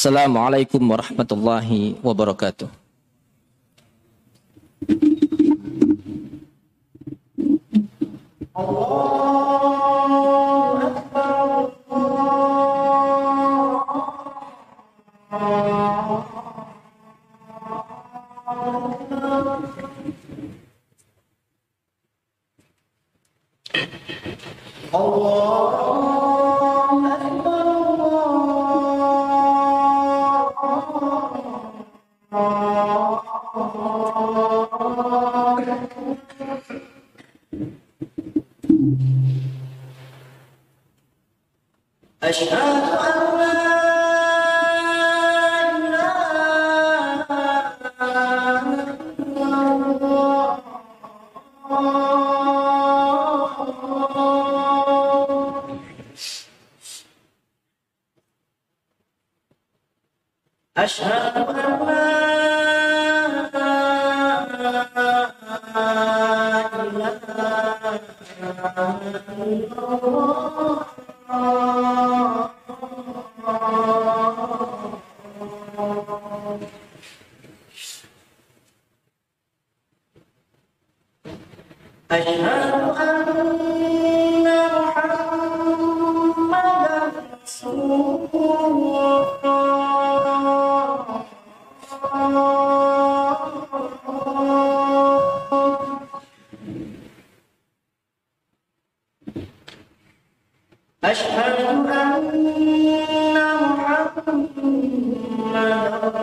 Assalamualaikum warahmatullahi wabarakatuh. Allahu Akbar. Asyhadu an la Asyhadu an la Asyhadu anna Muhammadan Rasulullah. Asyhadu anna Muhammadan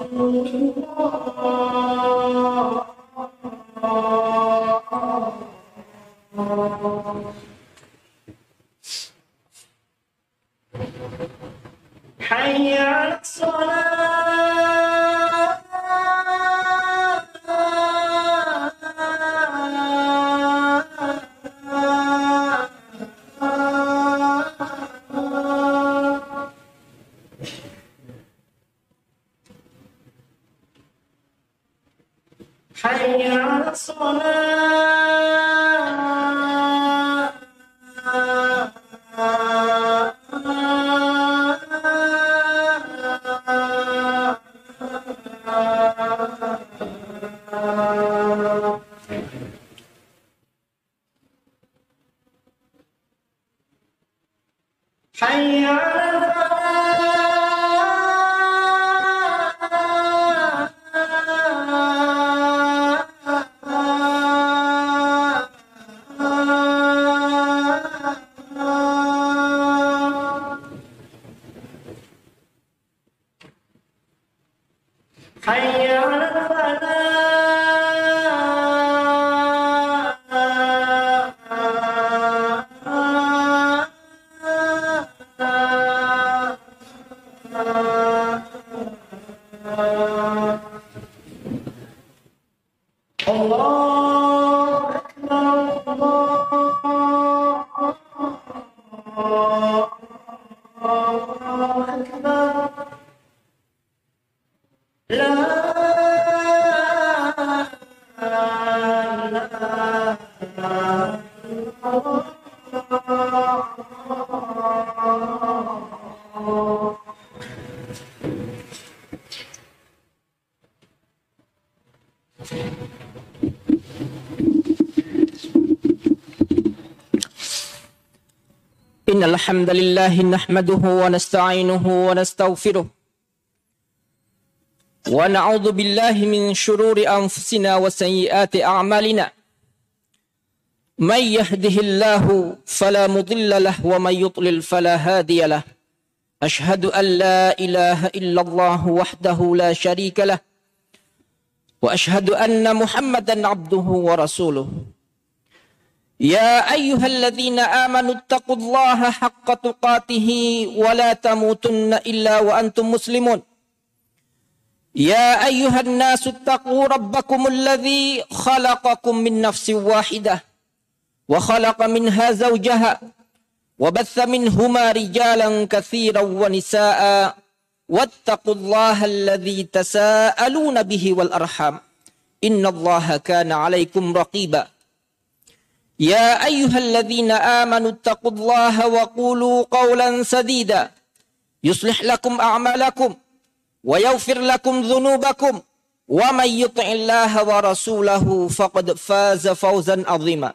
Rasulullah. Hayya 'alas shalah. Hayya 'alas shalah. Hayya 'alal falah. Hayya 'alal Allahu Akbar. La ilaha illallah. Innal hamdalillah nahmaduhu wa nasta'inuhu wa nastaghfiruh wa na'udzu billahi min shururi anfusina wa sayyiati a'malina. May yahdihillahu fala mudilla lahu wa may yudlil fala hadiya lahu. Ashhadu an la ilaha illallah wahdahu la syarika lah wa ashhadu anna Muhammadan abduhu wa rasuluh. Ya ayyuhalladzina amanu taqullaha haqqa tuqatih wa la tamutunna illa wa antum muslimun. Ya ayyuhan nasu taqu rabbakumul ladzi khalaqakum min nafsin wahidah wa khalaqa minha zawjaha wa batha minhuma rijalan katsiran wa nisaa wattaqullaha alladzi tasaaluna bihi wal arham innallaha kana 'alaikum raqiba. Ya ayyuhalladzina amanu taqullaha wa qulu qawlan sadida yuslih lakum a'malakum wa yaghfir lakum dhunubakum wa may yuti'illaha wa rasulahu faqad faza fawzan 'azima.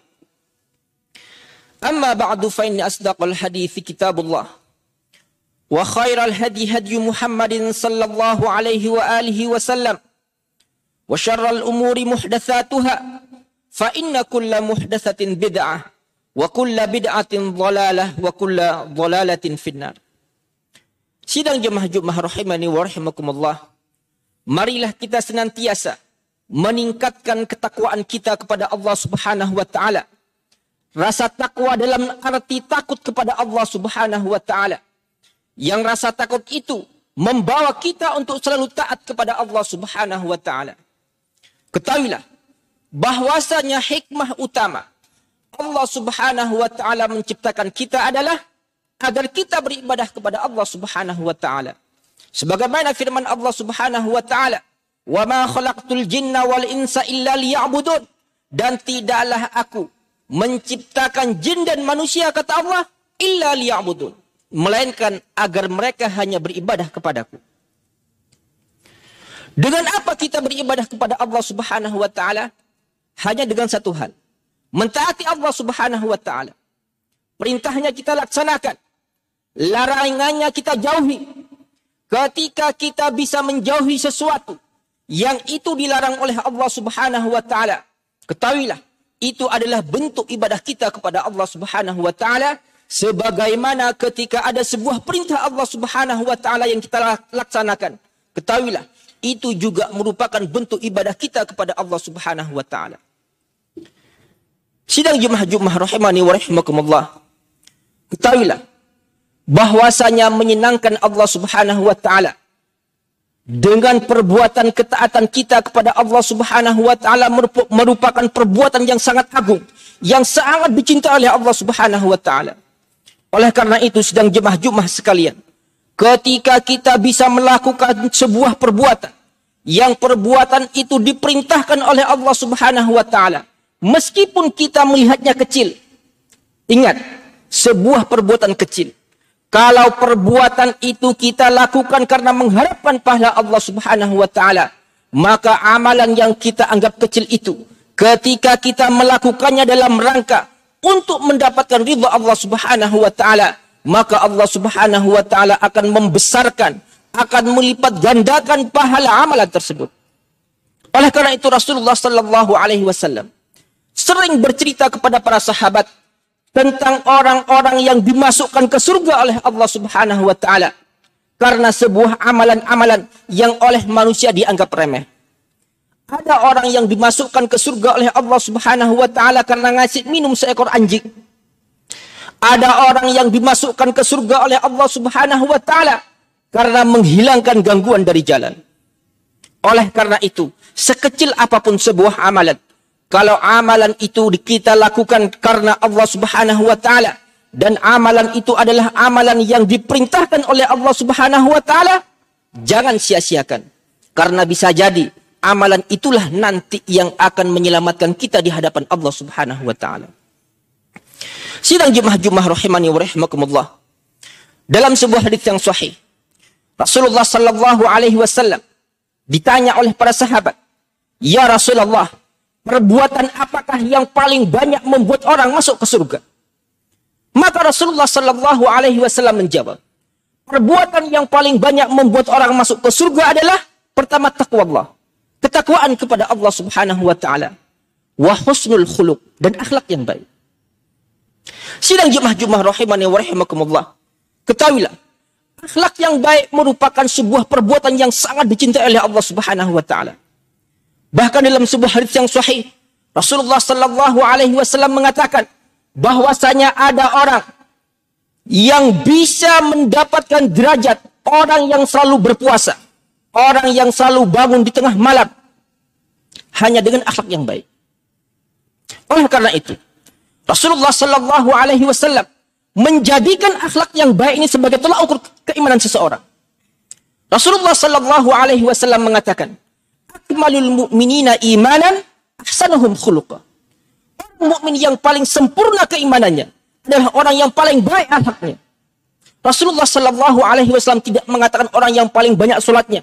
Amma ba'du fa inna asdaqal hadithi kitabullah wa khairal hadi hadi Muhammadin sallallahu alaihi wa alihi wasallam wa syarral umuri muhdatsatuha fa inna kulla muhdatsatin bid'ah wa kulla bid'atin dhalalah wa kulla dhalalatin finnar. Sidang jemaah Jumat rahimani wa rahimakumullah. Marilah kita senantiasa meningkatkan ketakwaan kita kepada Allah Subhanahu wa taala. Rasa takwa dalam arti takut kepada Allah Subhanahu wa taala. Yang rasa takut itu membawa kita untuk selalu taat kepada Allah Subhanahu wa taala. Ketahuilah bahwasanya hikmah utama Allah Subhanahu wa taala menciptakan kita adalah agar kita beribadah kepada Allah Subhanahu wa taala. Sebagaimana firman Allah Subhanahu wa taala, "Wa ma khalaqtul jinna wal insa illa liya'budun." Dan tidaklah aku menciptakan jin dan manusia, kata Allah, illa liya'budun, melainkan agar mereka hanya beribadah kepadaku. Dengan apa kita beribadah kepada Allah Subhanahu wa taala? Hanya dengan satu hal, mentaati Allah Subhanahu wa taala. Perintahnya kita laksanakan, larangannya kita jauhi. Ketika kita bisa menjauhi sesuatu yang itu dilarang oleh Allah Subhanahu wa taala, ketahuilah itu adalah bentuk ibadah kita kepada Allah Subhanahu wa taala, sebagaimana ketika ada sebuah perintah Allah Subhanahu wa taala yang kita laksanakan, ketahuilah itu juga merupakan bentuk ibadah kita kepada Allah Subhanahu wa taala. Sidang Jumat rahimani wa rahimakumullah. Ketahuilah bahwasanya menyenangkan Allah Subhanahu wa taala dengan perbuatan ketaatan kita kepada Allah Subhanahu wa taala merupakan perbuatan yang sangat agung, yang sangat dicintai oleh Allah Subhanahu wa taala. Oleh karena itu, sidang jemaah Jumat sekalian, ketika kita bisa melakukan sebuah perbuatan yang perbuatan itu diperintahkan oleh Allah Subhanahu wa taala, meskipun kita melihatnya kecil, ingat, sebuah perbuatan kecil, kalau perbuatan itu kita lakukan karena mengharapkan pahala Allah Subhanahu wa taala, maka amalan yang kita anggap kecil itu, ketika kita melakukannya dalam rangka untuk mendapatkan ridha Allah Subhanahu wa taala, maka Allah Subhanahu wa taala akan membesarkan, akan melipat gandakan pahala amalan tersebut. Oleh karena itu Rasulullah sallallahu alaihi wasallam sering bercerita kepada para sahabat tentang orang-orang yang dimasukkan ke surga oleh Allah Subhanahu wa taala karena sebuah amalan-amalan yang oleh manusia dianggap remeh. Ada orang yang dimasukkan ke surga oleh Allah Subhanahu wa taala karena ngasih minum seekor anjing. Ada orang yang dimasukkan ke surga oleh Allah Subhanahu wa taala karena menghilangkan gangguan dari jalan. Oleh karena itu, sekecil apapun sebuah amalan, kalau amalan itu kita lakukan karena Allah Subhanahu wa taala dan amalan itu adalah amalan yang diperintahkan oleh Allah Subhanahu wa taala, jangan sia-siakan. Karena bisa jadi amalan itulah nanti yang akan menyelamatkan kita di hadapan Allah Subhanahu wa taala. Sidang jemaah rahimani wa rahimakumullah. Dalam sebuah hadis yang sahih, Rasulullah sallallahu alaihi wasallam ditanya oleh para sahabat, "Ya Rasulullah, perbuatan apakah yang paling banyak membuat orang masuk ke surga?" Maka Rasulullah sallallahu alaihi wasallam menjawab, perbuatan yang paling banyak membuat orang masuk ke surga adalah pertama takwa Allah, ketakwaan kepada Allah Subhanahu wa taala, wa husnul khuluq, dan akhlak yang baik. Sidang jemaah rahimani wa rahimakumullah. Ketahuilah, akhlak yang baik merupakan sebuah perbuatan yang sangat dicintai oleh Allah Subhanahu wa taala. Bahkan dalam sebuah hadis yang sahih, Rasulullah sallallahu alaihi wasallam mengatakan bahwasanya ada orang yang bisa mendapatkan derajat orang yang selalu berpuasa, orang yang selalu bangun di tengah malam, hanya dengan akhlak yang baik. Oleh karena itu, Rasulullah sallallahu alaihi wasallam menjadikan akhlak yang baik ini sebagai tolak ukur keimanan seseorang. Rasulullah sallallahu alaihi wasallam mengatakan, "Akmalul mu'minina imanan ahsanuhum khuluqa." Orang mukmin yang paling sempurna keimanannya adalah orang yang paling baik akhlaknya. Rasulullah sallallahu alaihi wasallam tidak mengatakan orang yang paling banyak salatnya,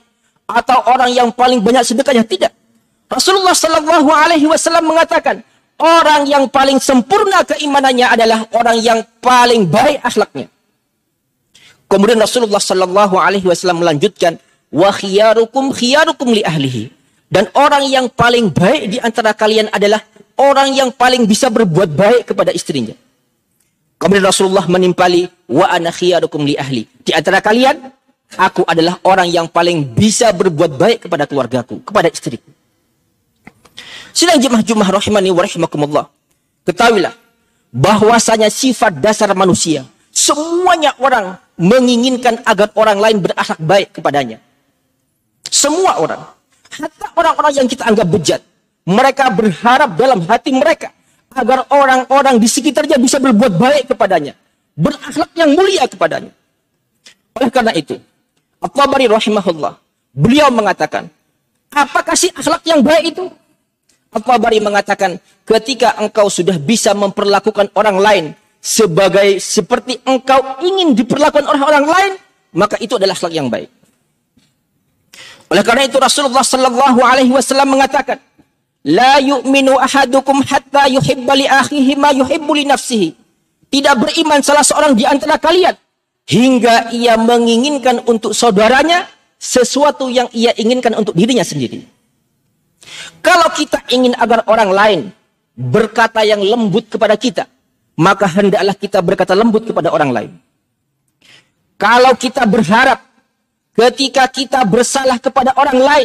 atau orang yang paling banyak sedekahnya, tidak. Rasulullah Shallallahu Alaihi Wasallam mengatakan, orang yang paling sempurna keimanannya adalah orang yang paling baik akhlaknya. Kemudian Rasulullah Shallallahu Alaihi Wasallam melanjutkan, wa khiyarukum khiyarukum li ahlihi. Dan orang yang paling baik di antara kalian adalah orang yang paling bisa berbuat baik kepada istrinya. Kemudian Rasulullah menimpali, wa ana khiyarukum li ahli. Di antara kalian, aku adalah orang yang paling bisa berbuat baik kepada keluargaku, kepada istriku. Sidang jemaah rahimani wa rahimakumullah. Ketahuilah bahwasanya sifat dasar manusia, semuanya orang menginginkan agar orang lain berakhlak baik kepadanya. Semua orang, hatta orang-orang yang kita anggap bejat, mereka berharap dalam hati mereka agar orang-orang di sekitarnya bisa berbuat baik kepadanya, berakhlak yang mulia kepadanya. Oleh karena itu, At-Tabari rahimahullah, beliau mengatakan, apakah sih akhlak yang baik itu? At-Tabari mengatakan, ketika engkau sudah bisa memperlakukan orang lain seperti engkau ingin diperlakukan oleh orang lain, maka itu adalah akhlak yang baik. Oleh karena itu Rasulullah Shallallahu Alaihi Wasallam mengatakan, la yu'minu ahadukum hatta yuhibba li akhihi ma yuhibbu li nafsihi. Tidak beriman salah seorang di antara kalian hingga ia menginginkan untuk saudaranya sesuatu yang ia inginkan untuk dirinya sendiri. Kalau kita ingin agar orang lain berkata yang lembut kepada kita, maka hendaklah kita berkata lembut kepada orang lain. Kalau kita berharap ketika kita bersalah kepada orang lain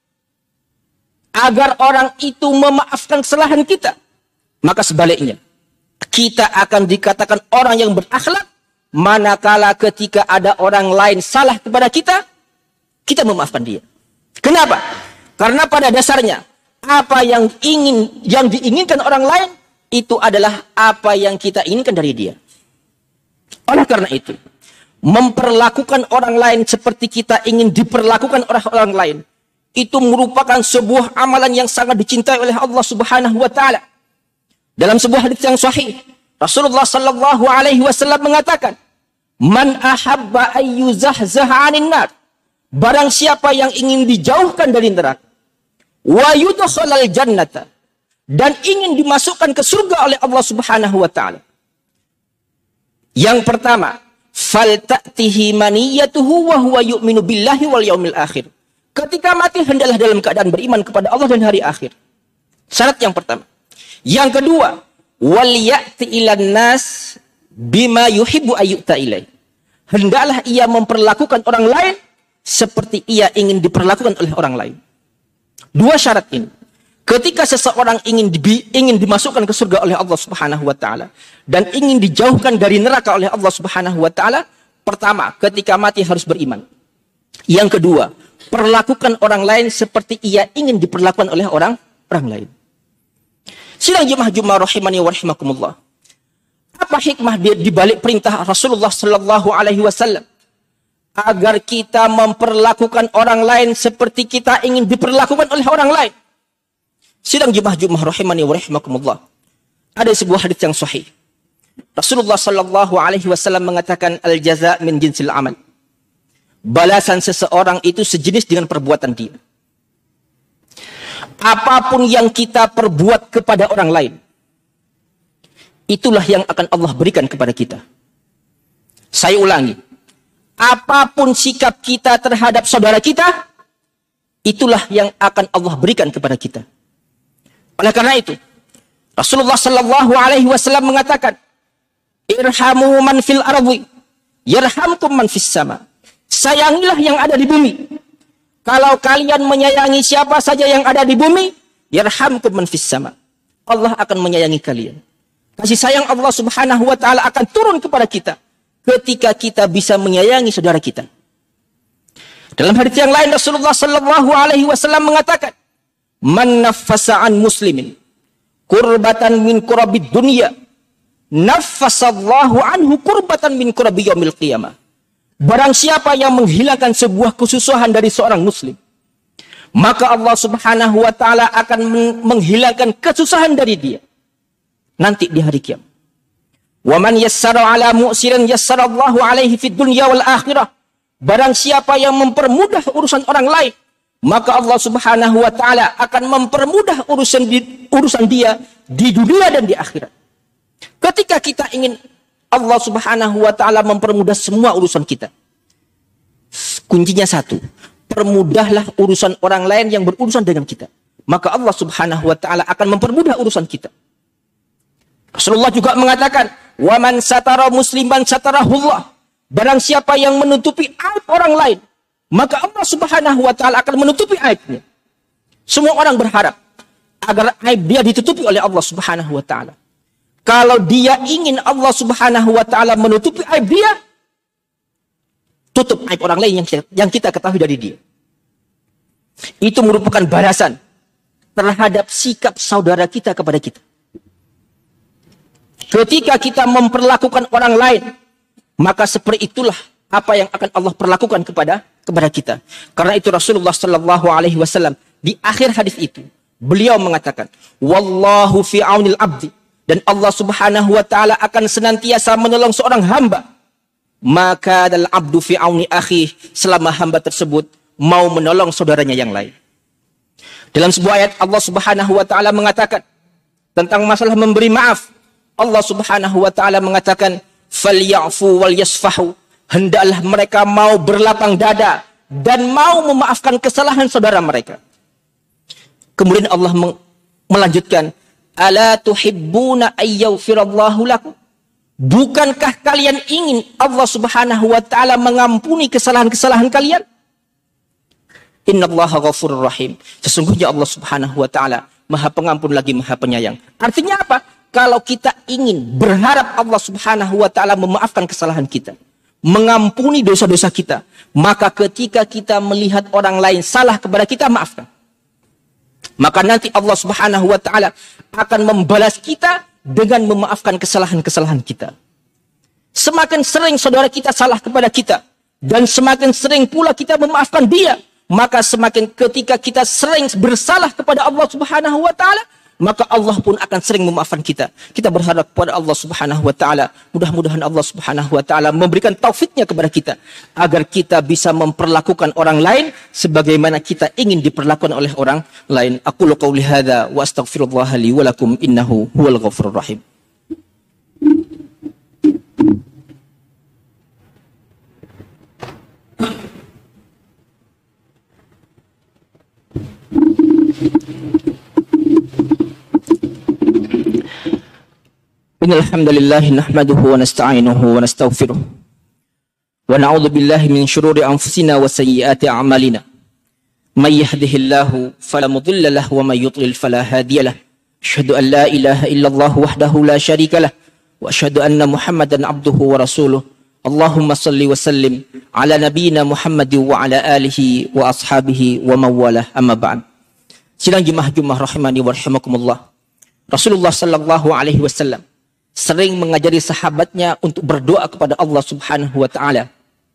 agar orang itu memaafkan kesalahan kita, maka sebaliknya kita akan dikatakan orang yang berakhlak manakala ketika ada orang lain salah kepada kita, kita memaafkan dia. Kenapa? Karena pada dasarnya apa yang diinginkan orang lain itu adalah apa yang kita inginkan dari dia. Oleh karena itu, memperlakukan orang lain seperti kita ingin diperlakukan oleh orang lain itu merupakan sebuah amalan yang sangat dicintai oleh Allah Subhanahu wa taala. Dalam sebuah hadis yang sahih, Rasulullah Shallallahu Alaihi Wasallam mengatakan, "Man ahabba ayyuzahzaha 'anil nar." Barang siapa yang ingin dijauhkan dari neraka, wa yudkhalal jannata, dan ingin dimasukkan ke surga oleh Allah Subhanahu wa taala. Yang pertama, falta'tihi maniyatuhu wa huwa yu'minu billahi wal yaumil akhir. Ketika mati hendaklah dalam keadaan beriman kepada Allah dan hari akhir. Syarat yang pertama. Yang kedua, wal ya'ti ilan nas bima yuhibbu ayyuta ilaih. Hendaklah ia memperlakukan orang lain seperti ia ingin diperlakukan oleh orang lain. Dua syarat ini. Ketika seseorang ingin dimasukkan ke surga oleh Allah Subhanahu wa taala dan ingin dijauhkan dari neraka oleh Allah Subhanahu wa taala, pertama, ketika mati harus beriman. Yang kedua, perlakukan orang lain seperti ia ingin diperlakukan oleh orang lain. Sidang jemaah rahimani wa rahimakumullah. Apa hikmah di balik perintah Rasulullah sallallahu alaihi wasallam agar kita memperlakukan orang lain seperti kita ingin diperlakukan oleh orang lain? Sidang jemaah rahimani wa rahimakumullah. Ada sebuah hadis yang sahih. Rasulullah sallallahu alaihi wasallam mengatakan, al-jaza' min jinsil amal. Balasan seseorang itu sejenis dengan perbuatan dia. Apapun yang kita perbuat kepada orang lain, itulah yang akan Allah berikan kepada kita. Saya ulangi. Apapun sikap kita terhadap saudara kita, itulah yang akan Allah berikan kepada kita. Oleh karena itu, Rasulullah sallallahu alaihi wasallam mengatakan, irhamu man fil ardi yarhamkum man fis sama. Sayangilah yang ada di bumi. Kalau kalian menyayangi siapa saja yang ada di bumi, yarhamkum man fis sama. Allah akan menyayangi kalian. Kasih sayang Allah Subhanahu wa taala akan turun kepada kita ketika kita bisa menyayangi saudara kita. Dalam hadis yang lain Rasulullah sallallahu alaihi wasallam mengatakan, man naffasa an muslimin kurbatan min kurabid dunya, naffasallahu anhu kurbatan min kurabi yaumil qiyamah. Barang siapa yang menghilangkan sebuah kesusahan dari seorang muslim, maka Allah Subhanahu wa taala akan menghilangkan kesusahan dari dia nanti di hari kiamat. Wa man yassara ala mu'sirin yassarallahu alaihi fid dunya wal akhirah. Barang siapa yang mempermudah urusan orang lain, maka Allah Subhanahu wa taala akan mempermudah urusan dia di dunia dan di akhirat. Ketika kita ingin Allah Subhanahu wa taala mempermudah semua urusan kita, kuncinya satu, permudahlah urusan orang lain yang berurusan dengan kita. Maka Allah Subhanahu wa taala akan mempermudah urusan kita. Rasulullah juga mengatakan, "Wa man satara musliman satarahullah." Barang siapa yang menutupi aib orang lain, maka Allah Subhanahu wa taala akan menutupi aibnya. Semua orang berharap agar aib dia ditutupi oleh Allah Subhanahu wa taala. Kalau dia ingin Allah Subhanahu wa taala menutupi aib dia, tutup aib orang lain yang kita ketahui dari dia. Itu merupakan balasan terhadap sikap saudara kita kepada kita. Ketika kita memperlakukan orang lain, maka seperti itulah apa yang akan Allah perlakukan kepada kita. Karena itu Rasulullah sallallahu alaihi wasallam di akhir hadis itu beliau mengatakan, "Wallahu fi aunil abdi." Dan Allah Subhanahu wa taala akan senantiasa menolong seorang hamba. Maka dal abdu fi auni akhi, selama hamba tersebut mau menolong saudaranya yang lain. Dalam sebuah ayat Allah Subhanahu wa taala mengatakan tentang masalah memberi maaf. Allah Subhanahu wa taala mengatakan, "Falyafu wal yasfahu." Hendaklah mereka mau berlapang dada dan mau memaafkan kesalahan saudara mereka. Kemudian Allah melanjutkan, "Ala tuhibbuna ayyaghfirallahu lakum?" Bukankah kalian ingin Allah Subhanahu wa taala mengampuni kesalahan-kesalahan kalian? Innallaha ghafurur rahim. Sesungguhnya Allah Subhanahu wa taala Maha Pengampun lagi Maha Penyayang. Artinya apa? Kalau kita ingin berharap Allah Subhanahu wa taala memaafkan kesalahan kita, mengampuni dosa-dosa kita, maka ketika kita melihat orang lain salah kepada kita, maafkan. Maka nanti Allah Subhanahu wa taala akan membalas kita dengan memaafkan kesalahan-kesalahan kita. Semakin sering saudara kita salah kepada kita dan semakin sering pula kita memaafkan dia, maka semakin ketika kita sering bersalah kepada Allah Subhanahu wa taala, maka Allah pun akan sering memaafkan kita. Kita berharap kepada Allah Subhanahu wa taala, mudah-mudahan Allah Subhanahu wa taala memberikan taufiknya kepada kita agar kita bisa memperlakukan orang lain sebagaimana kita ingin diperlakukan oleh orang lain. Aqulu qauli hadza wa astaghfirullah li wa lakum innahu huwal ghafurur rahim. Innal hamdalillah nahmaduhu wa nasta'inuhu wa nastaghfiruh wa na'udzu billahi min shururi anfusina wa sayyiati a'malina. May yahdihillahu fala mudilla lahu wa may yudlil fala hadiya lahu. Asyhadu an la ilaha illallah wahdahu la syarika lah wa asyhadu anna Muhammadan abduhu wa rasuluh. Allahumma salli wa sallim ala nabiyyina Muhammad wa ala alihi wa ashabihi wa mawalah, amma ba'd. Sidang jemaah rahimani wa rahimakumullah. Rasulullah sallallahu alaihi wasallam sering mengajari sahabatnya untuk berdoa kepada Allah Subhanahu wa taala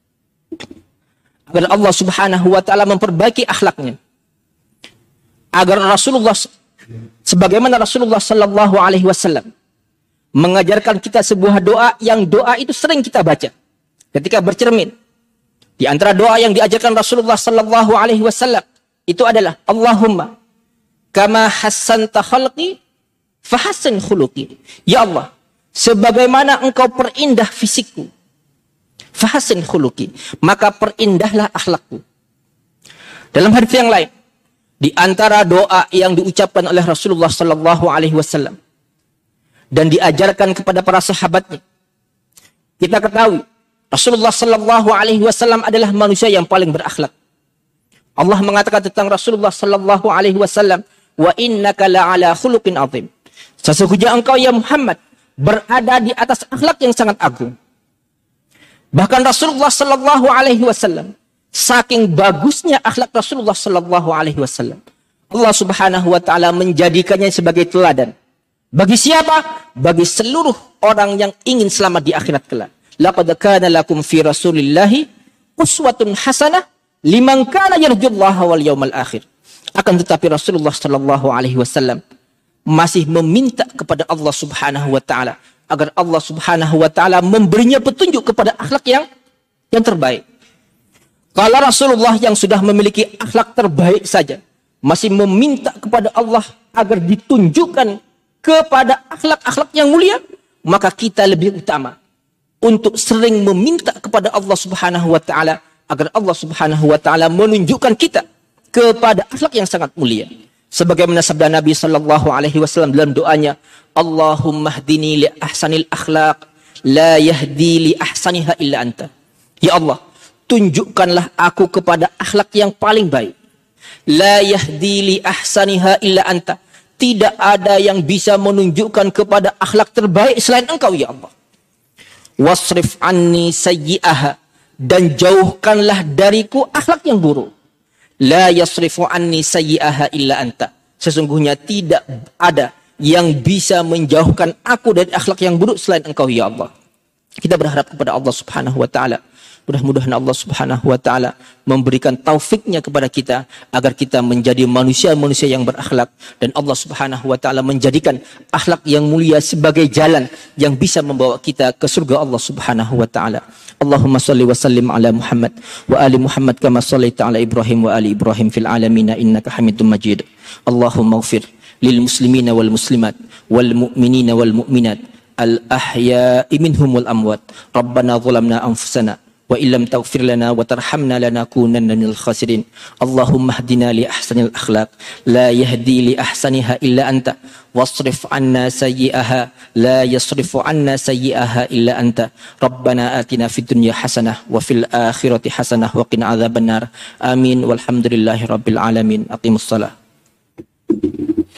agar Allah Subhanahu wa taala memperbaiki akhlaknya. Agar Rasulullah sebagaimana Rasulullah sallallahu alaihi wasallam mengajarkan kita sebuah doa yang doa itu sering kita baca ketika bercermin. Di antara doa yang diajarkan Rasulullah sallallahu alaihi wasallam itu adalah Allahumma kama hassanta khalqi fahassin khuluqi. Ya Allah, sebagaimana engkau perindah fisikku, fahassin khuluqi, maka perindahlah akhlakku. Dalam hadis yang lain, di antara doa yang diucapkan oleh Rasulullah sallallahu alaihi wasallam dan diajarkan kepada para sahabatnya, kita ketahui Rasulullah sallallahu alaihi wasallam adalah manusia yang paling berakhlak. Allah mengatakan tentang Rasulullah sallallahu alaihi wasallam, "Wa innaka la'ala khuluqin 'azim." Sesungguhnya engkau ya Muhammad berada di atas akhlak yang sangat agung. Bahkan Rasulullah sallallahu alaihi wasallam, saking bagusnya akhlak Rasulullah sallallahu alaihi wasallam, Allah Subhanahu wa taala menjadikannya sebagai teladan. Bagi siapa? Bagi seluruh orang yang ingin selamat di akhirat kelak. Laqad kana lakum fi Rasulillahi uswatun hasanah liman kana yarjullaha wal yawmal akhir. Akan tetapi Rasulullah sallallahu alaihi wasallam masih meminta kepada Allah Subhanahu wa taala agar Allah Subhanahu wa taala memberinya petunjuk kepada akhlak yang terbaik. Kalau Rasulullah yang sudah memiliki akhlak terbaik saja masih meminta kepada Allah agar ditunjukkan kepada akhlak-akhlak yang mulia, maka kita lebih utama untuk sering meminta kepada Allah Subhanahu wa taala agar Allah Subhanahu wa taala menunjukkan kita kepada akhlak yang sangat mulia. Sebagaimana sabda Nabi sallallahu alaihi wasallam dalam doanya, Allahumma hdini li ahsanil akhlaq, la yahdi li ahsaniha illa anta. Ya Allah, tunjukkanlah aku kepada akhlak yang paling baik. La yahdi li ahsaniha illa anta. Tidak ada yang bisa menunjukkan kepada akhlak terbaik selain Engkau, ya Allah. Wasrif anni sayyi'aha, dan jauhkanlah dariku akhlak yang buruk. La yasrifu anni sayyi'aha illa anta. Sesungguhnya tidak ada yang bisa menjauhkan aku dari akhlak yang buruk selain Engkau, ya Allah. Kita berharap kepada Allah Subhanahu wa taala. Mudah-mudahan Allah Subhanahu wa taala memberikan taufiknya kepada kita agar kita menjadi manusia-manusia yang berakhlak, dan Allah Subhanahu wa taala menjadikan akhlak yang mulia sebagai jalan yang bisa membawa kita ke surga Allah Subhanahu wa taala. Allahumma shalli wa sallim ala Muhammad wa ali Muhammad kama shallaita ala Ibrahim wa ali Ibrahim fil alamin innaka Hamidum Majid. Allahumma ighfir lil muslimina wal muslimat wal mu'minina wal mu'minat al ahya'i minhum wal amwat. Rabbana zalamna anfusana wa illam taghfir lana wa tarhamna lanakunanna minal khasirin. Allahumma hdina li ahsanil akhlaq, la yahdi li ahsaniha illa anta, wasrif anna sayyi'aha, la yasrifu anna sayyi'aha illa anta. Rabbana atina fid dunya hasanah wa fil akhirati hasanah wa qina adzabannar. Amin walhamdulillahi rabbil alamin. Aqimus shalah.